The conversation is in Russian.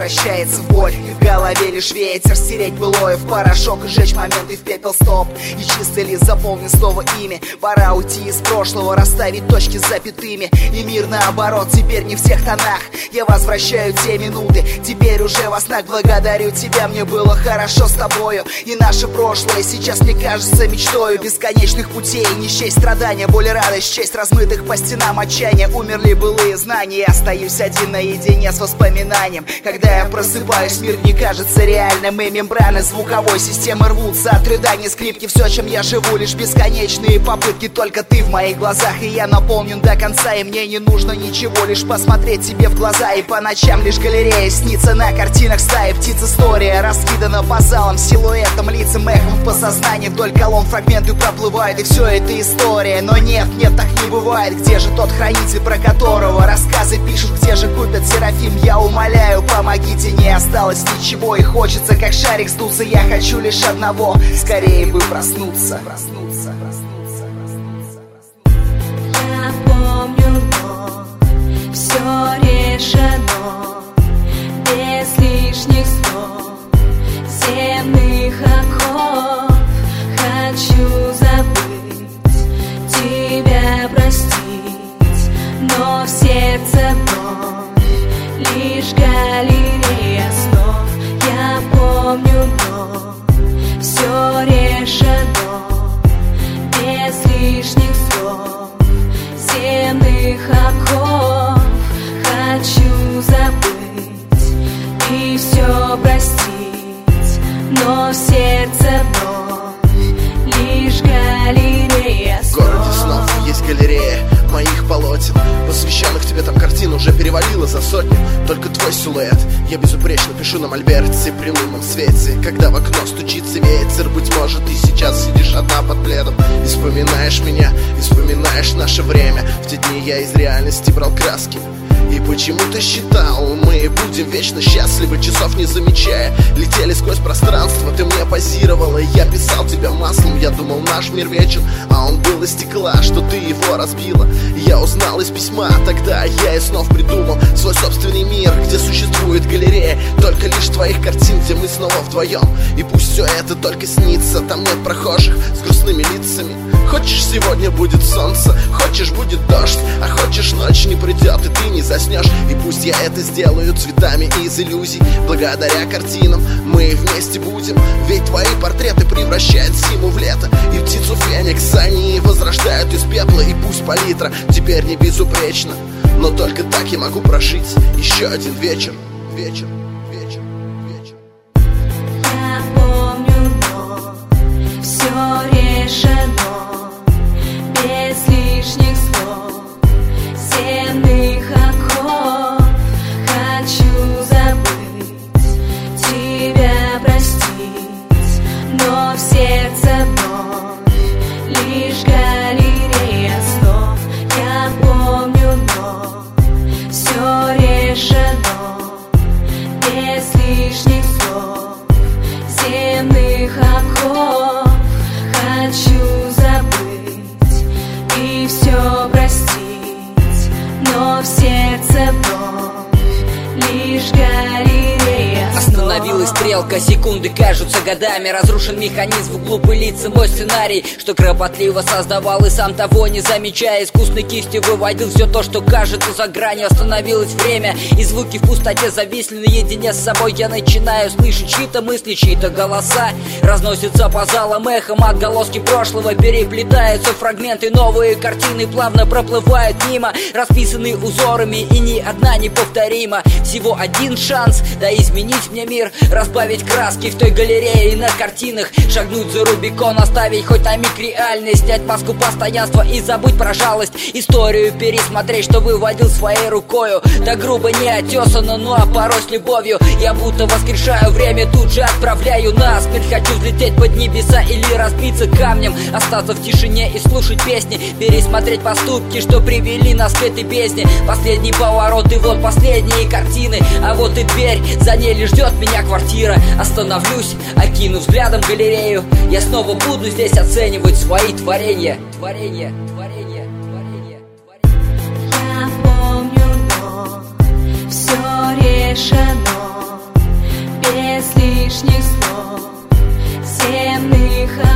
превращается в боль. И в голове лишь ветер, стереть былое в порошок и сжечь моменты в пепел. Стоп, и чистый лист заполнен снова ими. Пора уйти из прошлого, расставить точки с запятыми. И мир наоборот, теперь не в тех тонах. Я возвращаю те минуты, теперь уже во снах. Благодарю тебя, мне было хорошо с тобою. И наше прошлое сейчас мне кажется мечтою бесконечных путей. Не счесть страдания, боль и радость, честь размытых по стенам отчаяния. Умерли былые знания, я остаюсь один наедине с воспоминанием. Когда я просыпаюсь, мир не кажется реальным. И мембраны звуковой системы рвутся от рыданий скрипки. Все, чем я живу, лишь бесконечные попытки. Только ты в моих глазах, и я наполнен до конца. И мне не нужно ничего, лишь посмотреть тебе в глаза. И по ночам лишь галерея снится на картинах стаи птиц. История раскидана по залам, силуэтом, лицам, эхом в подсознании. Вдоль колонн фрагменты проплывают, и все это история. Но нет, так не бывает. Где же тот хранитель, про которого рассказы пишут? Где же купят Серафим? Я умоляю, помогите, не осталось ничего. И хочется, как шарик, сдуться. Я хочу лишь одного, скорее бы проснуться. Я помню, но все решено, без лишних слов, земных оков. Хочу забыть, тебя простить, но в сердце вновь лишь галерея снов. Я помню, но все решено, без лишних слов, земных оков. Хочу забыть и все простить, но в сердце вновь лишь галерея снов. В городе снов есть галерея моих полотен, посвященных тебе. Там картин уже перевалило за сотню. Только твой силуэт я безупречно пишу на мольберте при лунном свете. Когда в окно стучится ветер, быть может, ты сейчас сидишь одна под пледом и вспоминаешь меня, и вспоминаешь наше время. В те дни я из реальности брал краски и почему-то считал, мы будем вечно счастливы, часов не замечая. Летели сквозь пространство, ты мне позировала, я писал тебя маслом. Я думал, наш мир вечен, а он был из стекла, что ты его разбила. Я узнал из письма, тогда я и снова придумал свой собственный мир, где существует галерея только лишь твоих картин, где мы снова вдвоем. И пусть все это только снится, там нет прохожих с грустными лицами. Хочешь, сегодня будет солнце, хочешь, будет дождь, а хочешь, ночь не придет, и ты не заснешь. И пусть я это сделаю цветами из иллюзий, благодаря картинам мы вместе будем. Ведь твои портреты превращают зиму в лето, и птицу феникс они возрождают из пепла. И пусть палитра теперь не безупречна, но только так я могу прожить еще один вечер. Я помню, но все решено, без лишних слов, земных оков. Хочу забыть, тебя простить, но в сердце вновь лишь галерея снов. Я помню, но все решено, без лишних слов, земных оков. Хочу забыть и все простить, но в сердце вновь лишь галерея снов. Остановилась стрелка, секунды кажутся годами. Разрушен механизм, в углу пылится мой сценарий, что кропотливо создавал и сам того не замечая. Искусной кистью выводил все то, что кажется за гранью. Остановилось время, и звуки в пустоте зависли. Наедине с собой я начинаю слышать чьи-то мысли, чьи-то голоса. Разносятся по залам эхом отголоски прошлого. Переплетаются фрагменты, новые картины плавно проплывают мимо, расписанные узорами, и ни одна неповторима. Всего один шанс, да изменить мне мир, разбавить краски в той галерее и на картинах. Шагнуть за Рубикон, оставить хоть на миг реальность, снять маску постоянства и забыть про жалость. Историю пересмотреть, что выводил своей рукою, да грубо не отесано, ну а порой с любовью. Я будто воскрешаю время, тут же отправляю насмерть. Хочу взлететь под небеса или разбиться камнем, остаться в тишине и слушать песни, пересмотреть поступки, что привели нас к этой бездне. Последний поворот и вот последние картины, а вот и дверь, за ней лишь ждет меня квартира. Остановлюсь, окину взглядом галерею, я снова буду здесь оценивать свои творения. Я помню, но все решено, лишних слов, земных